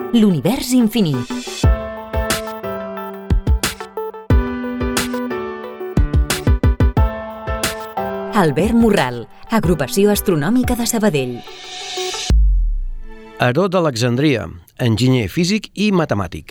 L'univers infinit. Albert Morral, Agrupació Astronòmica de Sabadell. Heró d'Alexandria, enginyer físic i matemàtic.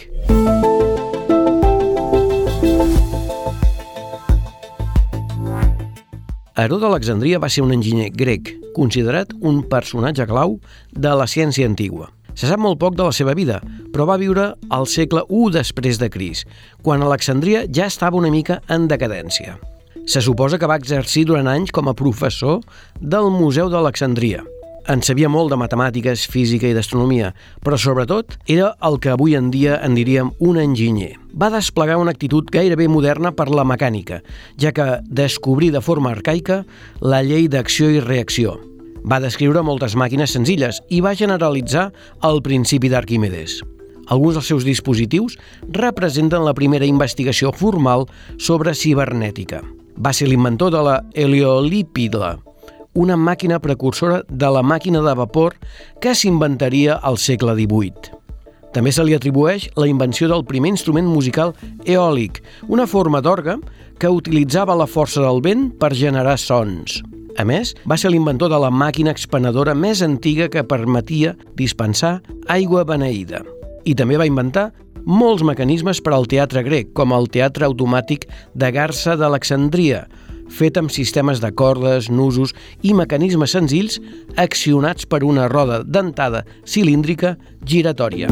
Heró d'Alexandria va ser un enginyer grec, considerat un personatge clau de la ciència antigua. Se sap molt poc de la seva vida, però va viure al segle I després de Crist, quan Alexandria ja estava una mica en decadència. Se suposa que va exercir durant anys com a professor del Museu d'Alexandria. En sabia molt de matemàtiques, física i d'astronomia, però sobretot era el que avui en dia en diríem un enginyer. Va desplegar una actitud gairebé moderna per la mecànica, ja que descobrí de forma arcaica la llei d'acció i reacció. Va descriure moltes màquines senzilles i va generalitzar el principi d'Arquimedes. Alguns dels seus dispositius representen la primera investigació formal sobre cibernètica. Va ser l'inventor de la heliolípida, una màquina precursora de la màquina de vapor que s'inventaria al segle XVIII. També se li atribueix la invenció del primer instrument musical eòlic, una forma d'orgue que utilitzava la força del vent per generar sons. A més, va ser l'inventor de la màquina expenedora més antiga que permetia dispensar aigua beneïda. I també va inventar molts mecanismes per al teatre grec, com el teatre automàtic de Garça d'Alexandria, fet amb sistemes de cordes, nusos i mecanismes senzills accionats per una roda dentada cilíndrica giratòria.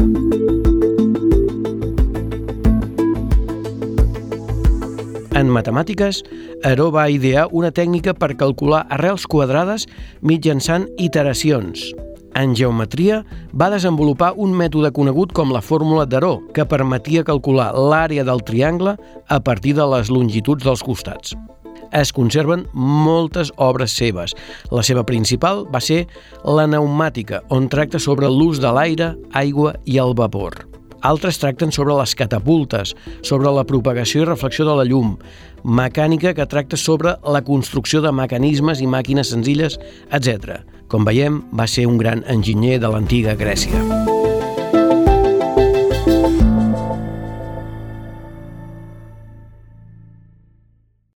En matemàtiques, Heró va idear una tècnica per calcular arrels quadrades mitjançant iteracions. En geometria, va desenvolupar un mètode conegut com la fórmula d'Heró, que permetia calcular l'àrea del triangle a partir de les longituds dels costats. Es conserven moltes obres seves. La seva principal va ser la pneumàtica, on tracta sobre l'ús de l'aire, aigua i el vapor. Altres tracten sobre les catapultes, sobre la propagació i reflexió de la llum, mecànica que tracta sobre la construcció de mecanismes i màquines senzilles, etc. Com veiem, va ser un gran enginyer de l'antiga Grècia.